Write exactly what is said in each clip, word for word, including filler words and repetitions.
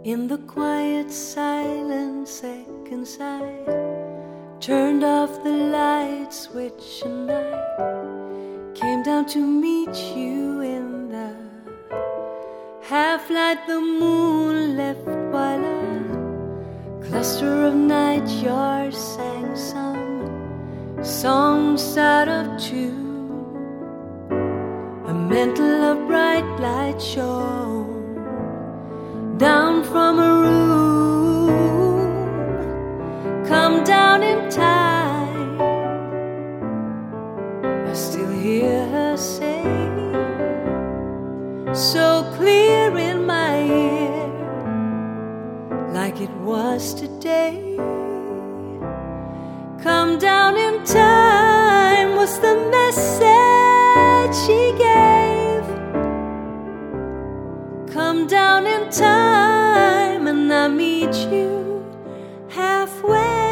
In the quiet silence, seconds I turned off the light switch, and I came down to meet you in the half-light the moon left, while a cluster of night yars sang some songs out of tune. A mantle of bright light shone down from a room. Come down in time, I still hear her say, so clear in my ear, like it was today. Come down in time was the message she gave. Come down in time and I meet you halfway.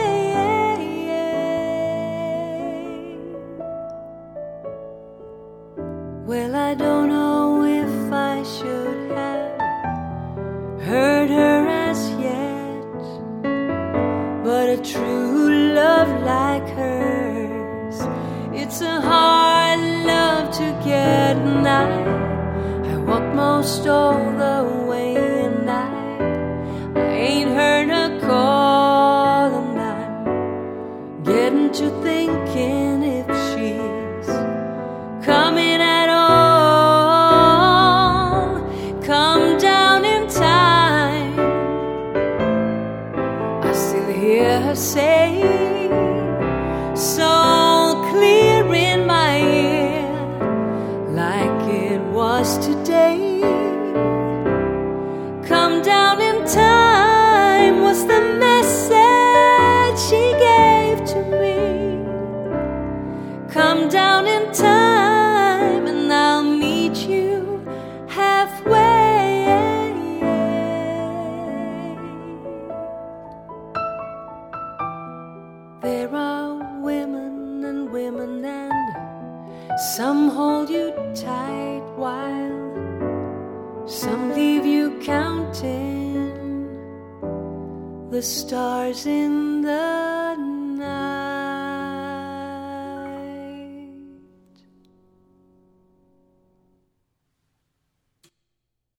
Well, I don't know if I should have heard her as yet, but a true love like hers, it's a hard love to get. And I, I walked most all the way, and I, I ain't heard her call, and I'm getting to thinking if she's coming at all. Come down in time, I still hear her say, so clear in my ear, like it was today. Come down in time was the message she gave to me. Come down in time and I'll meet you halfway. There are women and women, and some hold you tight while some leave you counting the stars in the